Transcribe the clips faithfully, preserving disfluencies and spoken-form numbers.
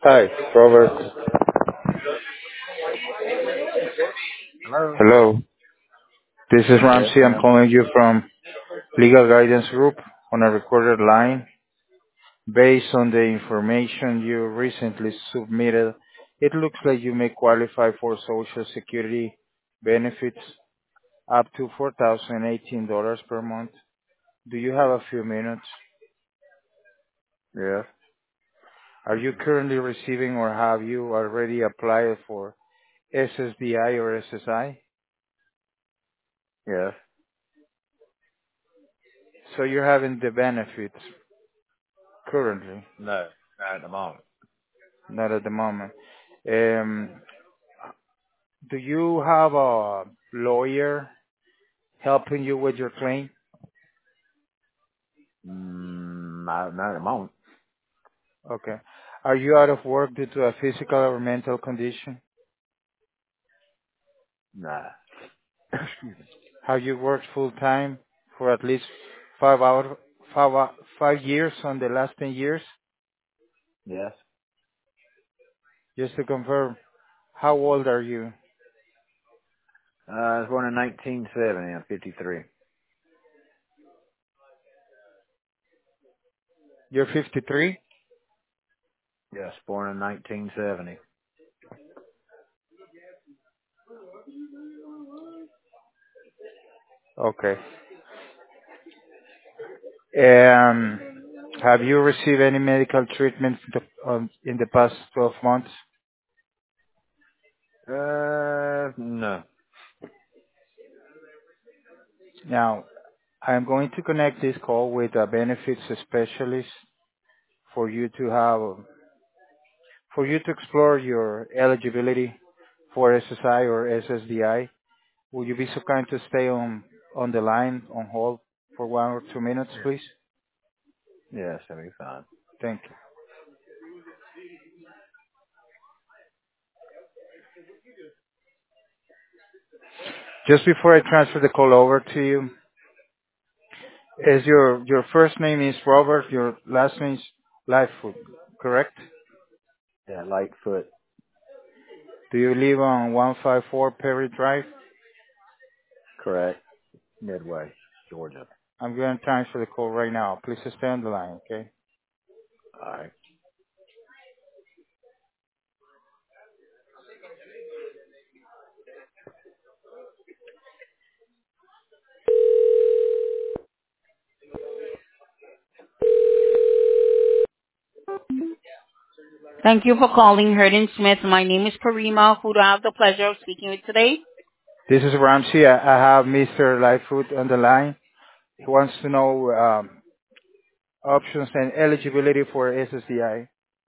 Hi, Robert. Hello? Hello. This is Yes, Ramsey. I'm ma'am. calling you from Legal Guidance Group on a recorded line. Based on the information you recently submitted, it looks like you may qualify for Social Security benefits up to four thousand eighteen dollars per month. Do you have a few minutes? Yes, Are you currently receiving or have you already applied for S S D I or S S I? yes. So you're having the benefits currently, No, not at the moment. not at the moment. Um, do you have a lawyer helping you with your claim? Mm, not, not at the moment. Okay. Are you out of work due to a physical or mental condition? Nah. Excuse me. Have you worked full time for at least five hours, five, hou- five years on the last ten years? Yes. Just to confirm, how old are you? Uh, I was born in nineteen seventy. I'm fifty-three. You're fifty-three? Yes, born in nineteen seventy. Okay. Um, have you received any medical treatment in the, um, in the past twelve months? Uh, no. Now, I'm going to connect this call with a benefits specialist for you to have, for you to explore your eligibility for S S I or S S D I. Will you be so kind to stay on, on the line, on hold for one or two minutes, Yeah. please? Yes, that'll be fine. Thank you. Just before I transfer the call over to you, is your, your first name is Robert, your last name is Lightfoot, correct? Yeah, Lightfoot. Do you live on one five four Perry Drive? Correct. Midway, Georgia. I'm going to transfer the call right now. Please stay on the line, okay? All right. Thank you for calling Herdin Smith. My name is Karima. Who do I have the pleasure of speaking with today? This is Ramsey. I I have Mister Lightfoot on the line. He wants to know um, options and eligibility for S S D I.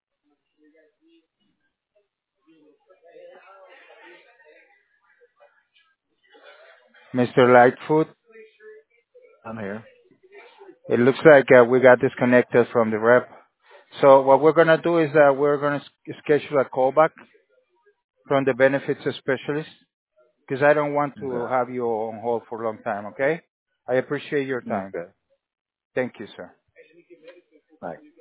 Mister Lightfoot, I'm here. it looks like uh, we got disconnected from the rep. So what we're going to do is that we're going to schedule a callback from the benefits specialist because I don't want to Okay. have you on hold for a long time, okay? I appreciate your time. Okay. Thank you, sir. Bye.